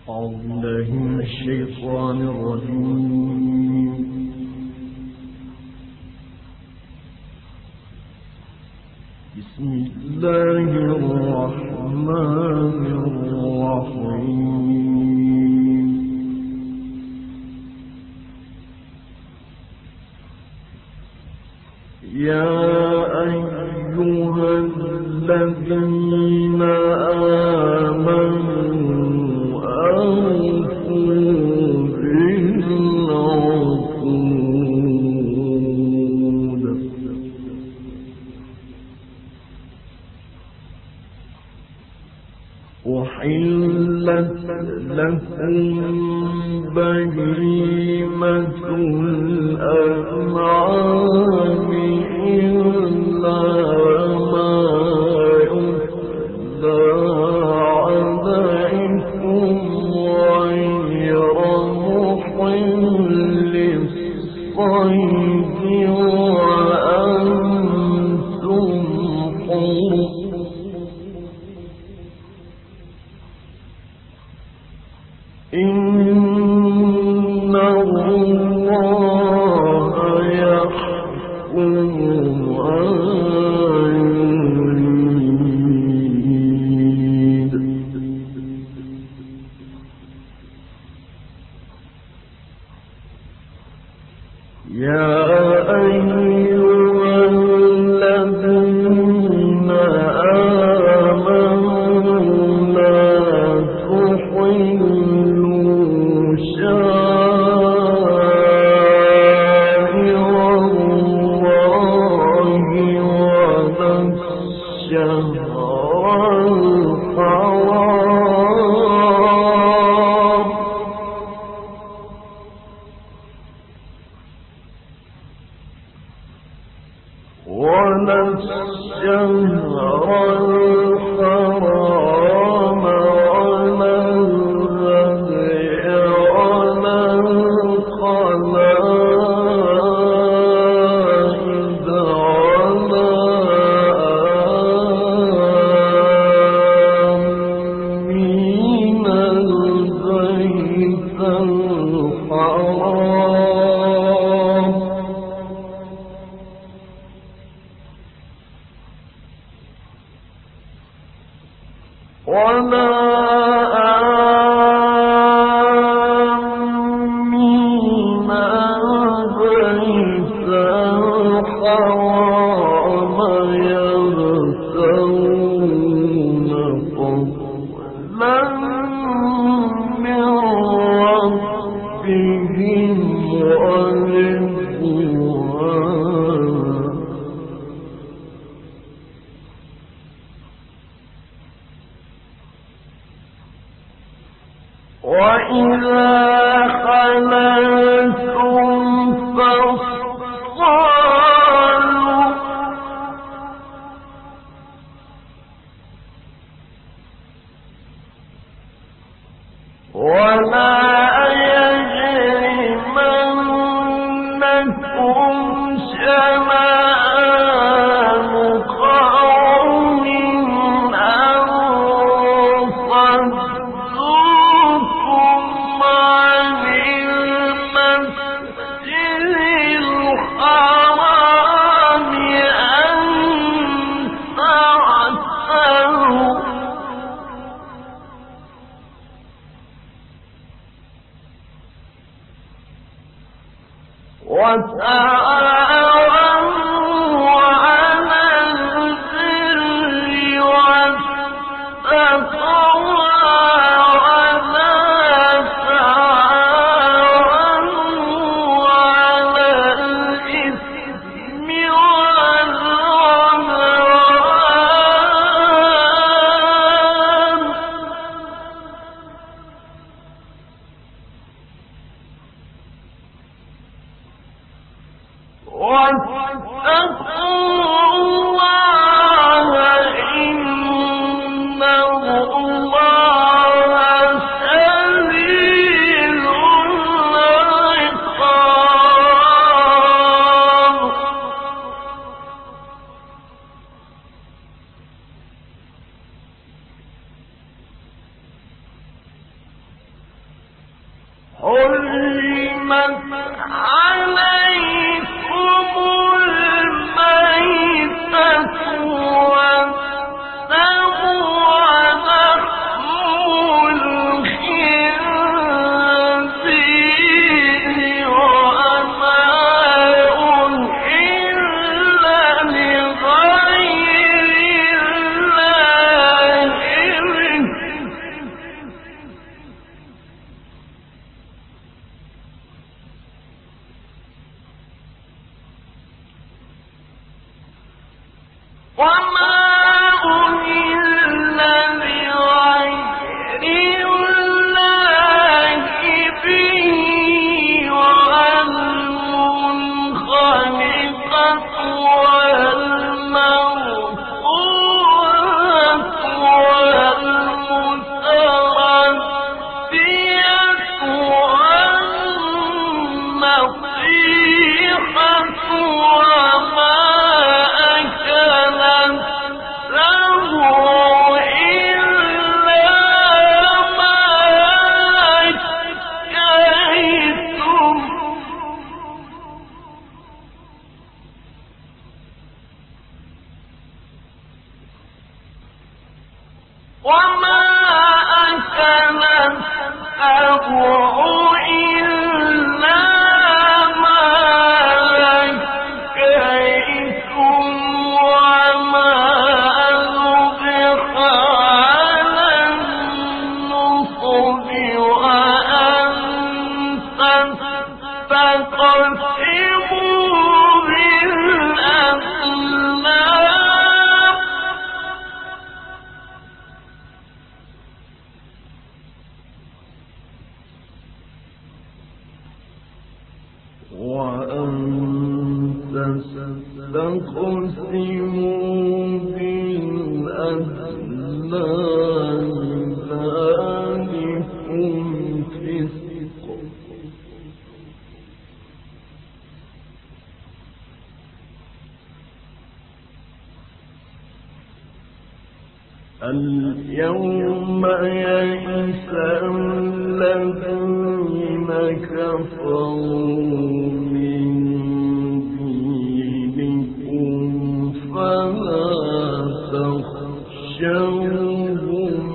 أعوذ بالله من الشيطان الرجيم. بسم الله الرحمن الرحيم. يا أيها الذين آمنوا أحلت لكم بهيمة الأنعام إلا ما يتلى عليكم غير محل الصيد وأنتم حرم. إن الله يحكم ما يريد. يا أيها الذين آمنوا لا تحلوا شعائر الله ولا الشهر الحرام ولا الشهر الحرام ولا الهدي ولا القلائد ولا آمين البيت الحرام ولا آمين البيت الحرام يبتغون فضلا من ربهم ورضوانا. وإذا خللتم فاصطادوا ولا يجرمنكم شنآن قوم أن صدوكم عن المسجد الحرام أن تعتدوا وتعاونوا على البر والتقوى ولا تعاونوا على الإثم والعدوان واتقوا الله إن الله شديد العقاب. حرمت عليكم الميتة والدم ولحم الخنزير وما أهل لغير الله به وما أهل لغير الله به والمنخنقة والموقوذة والمتردية والنطيحة وما أكل السبع إلا ما أكلتم وما أكل السبع إلا ما ذكيتم وما ذبح على النصب وأن تستقسموا بالأزلام وأن تستقسموا بالأزلام ذلكم فسق اليوم يئس الذين كفروا من دينكم فلا تخشوهم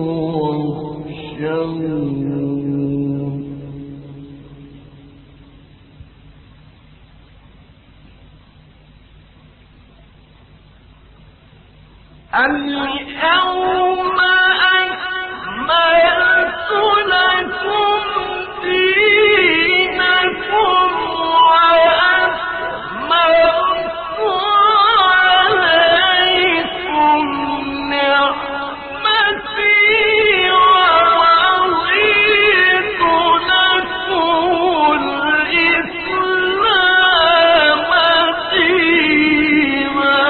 واخشون اليوم أكملت لكم دينكم وأتممت عليكم نعمتي ورضيت لكم الإسلام دينا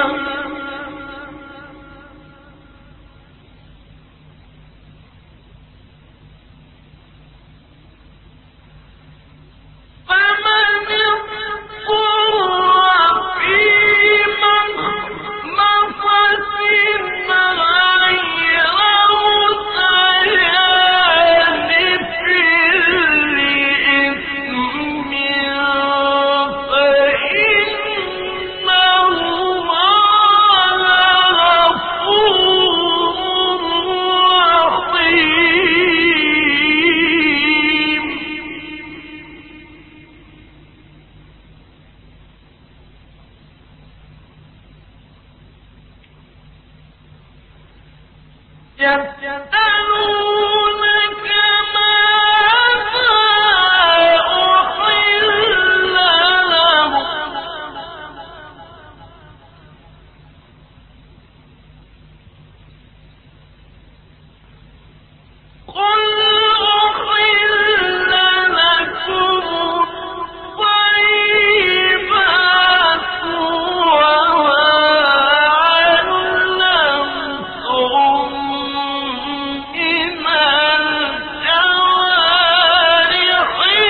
فمن اضطر في مخمصة غير متجانف لإثم فإن الله غفور رحيم يسألونك ماذا أحل لهم قل أحل لكم الطيبات وما علمتم من الجوارح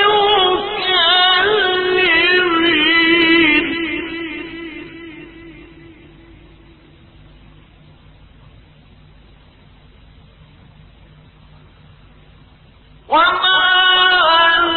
مكلبين وما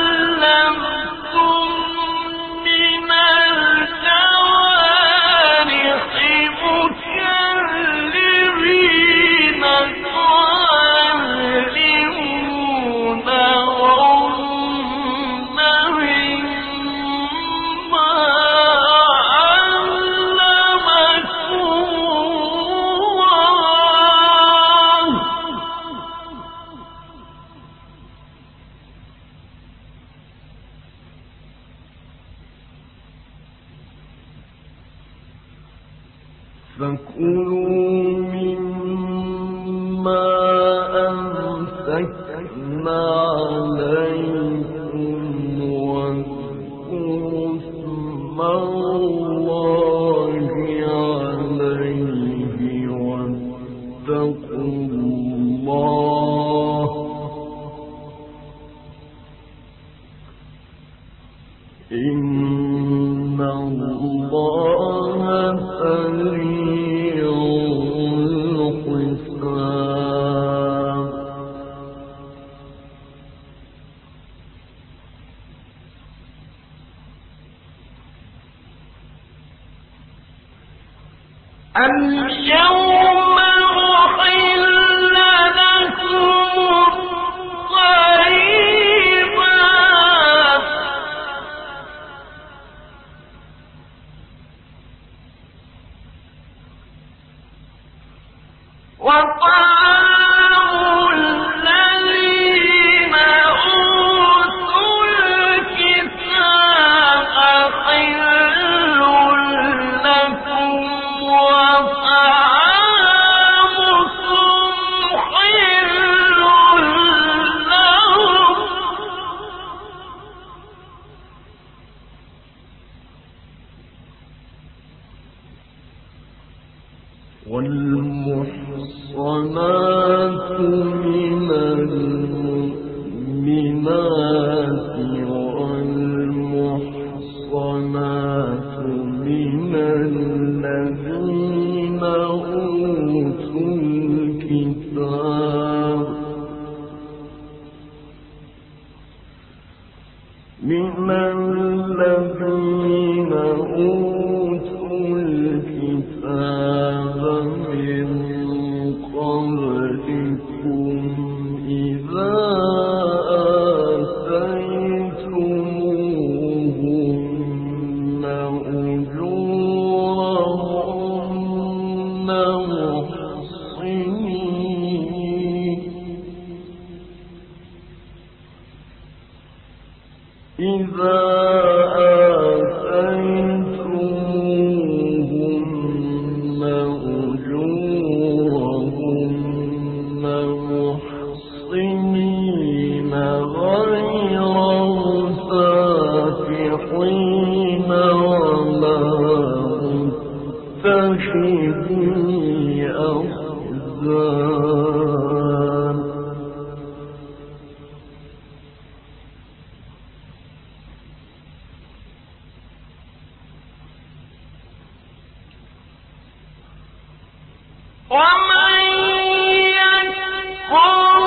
فكلوا مما أمسكنا عليكم واذكروا اسم الله عليه واتقوا الله إن الله سريع الحساب اليوم أحل لكم الطيبات وطعام الذين أوتوا الكتاب حل لكم وطعامكم حل لهم والمحصنات من المؤمنات والمحصنات من الذين أوتوا الكتاب من الذين أوتوا الكتاب من قبلكم إذا آتيتموهن أجورهن محصنين إذا آتيتموهن أجورهن محصنين غير مسافحين ولا متخذي أخدان ومن يكفر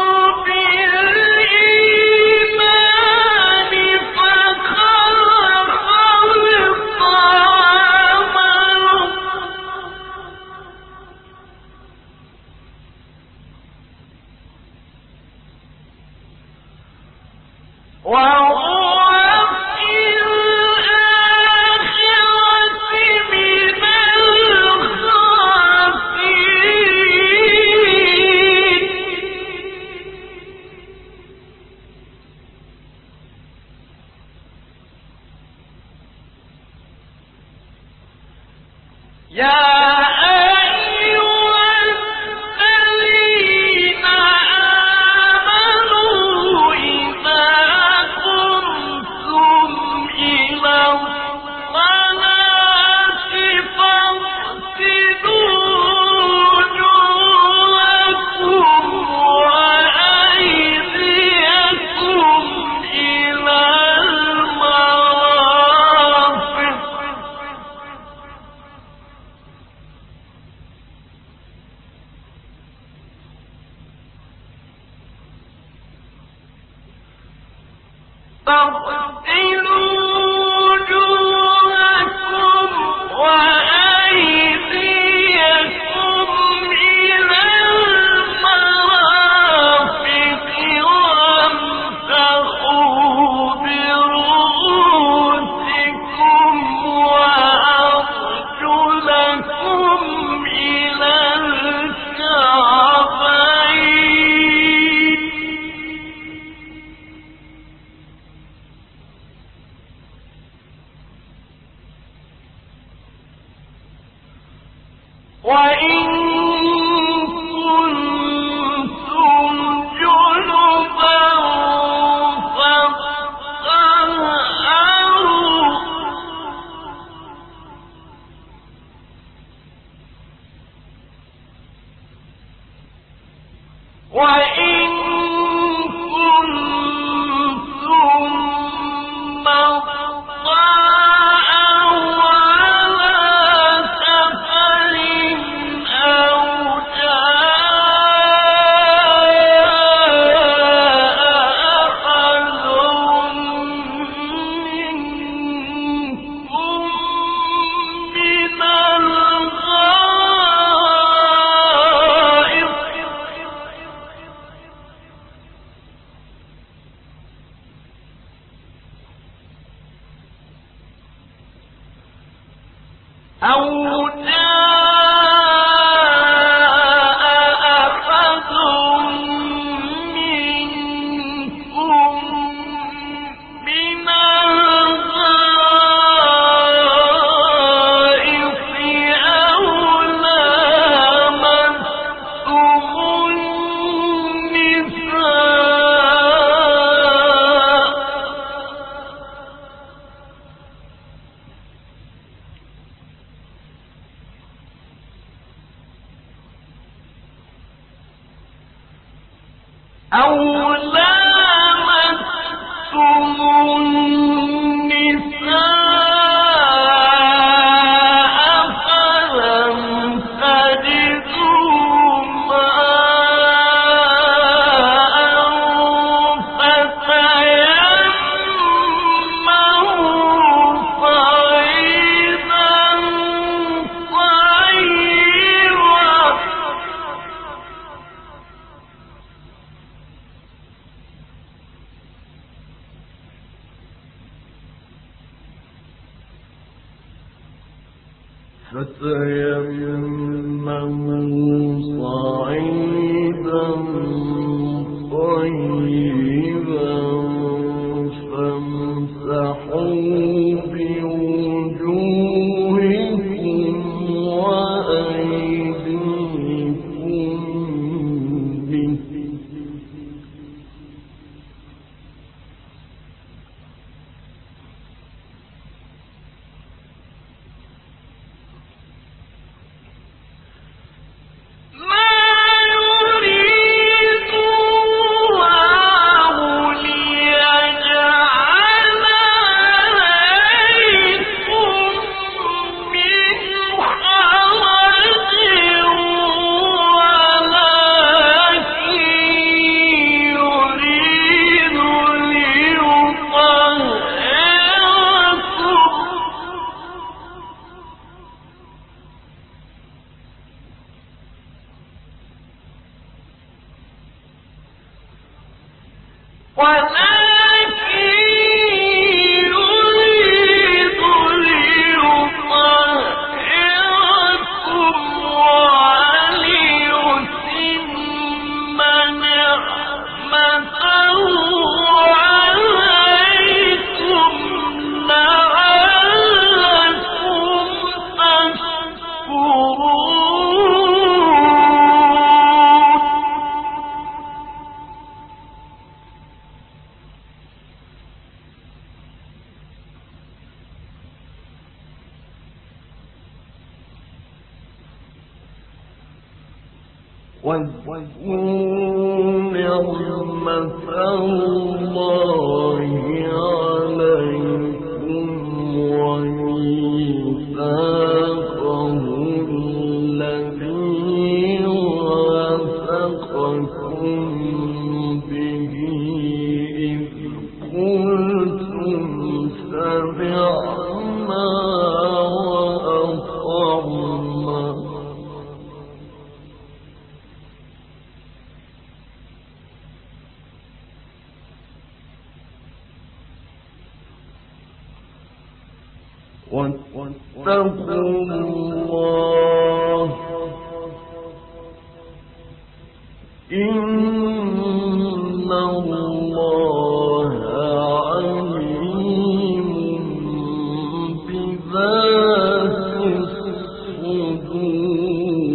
بالإيمان فقد خلق عمله وهو في الآخرة من الخاسرين يا أيها الذين آمنوا إذا قمتم إلى الصلاة فاغسلوا وجوهكم وأيديكم إلى المرافق فاغسلوا وجوهكم وأيديكم إلى المرافق وامسحوا برؤوسكم وأرجلكم إلى الكعبين الصدور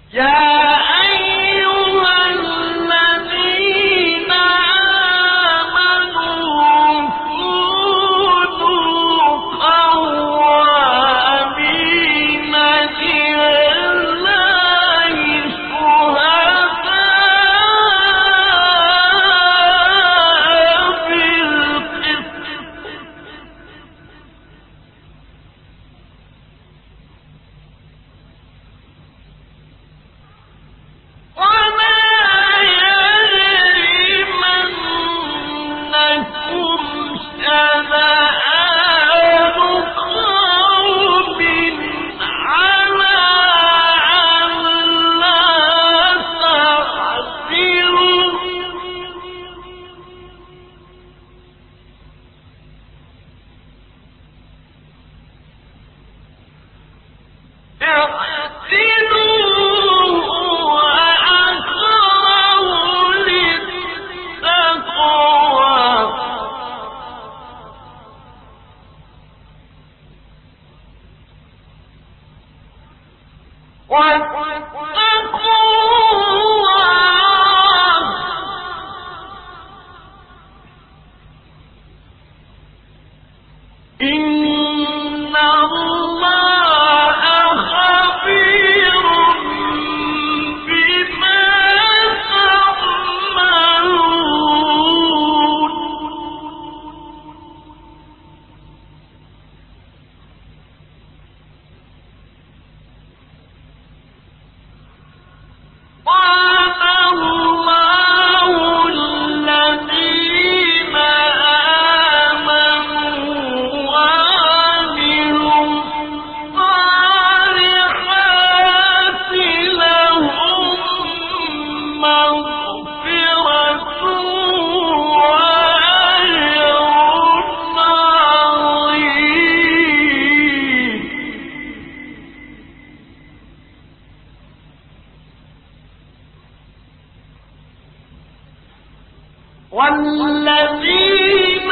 والذين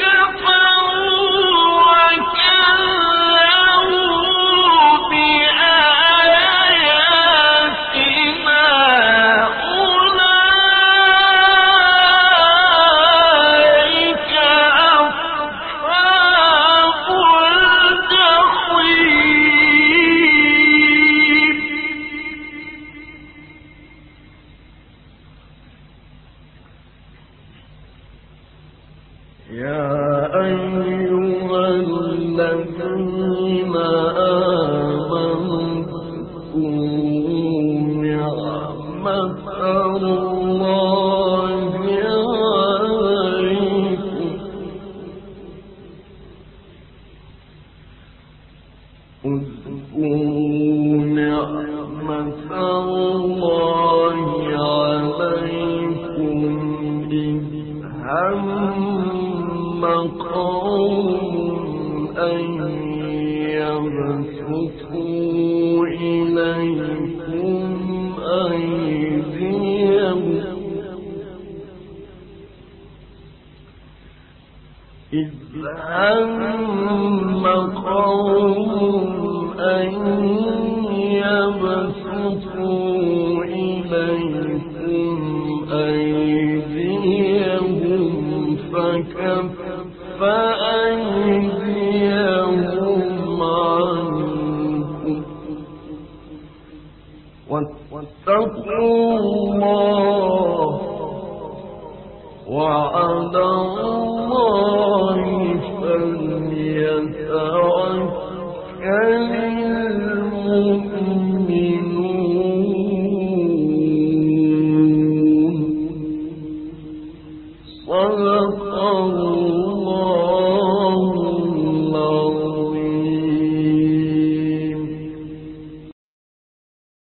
كفروا وكذبوا بآياتنا أولئك أصحاب الجحيم. يا أيها الذين آمنوا اذكروا نعمة الله عليكم إذ هم قوم أن يبسطوا إليكم أيديهم فكف أيديهم عنكم واتقوا الله وعلى الله فليتوكل المؤمنون. صدق الله.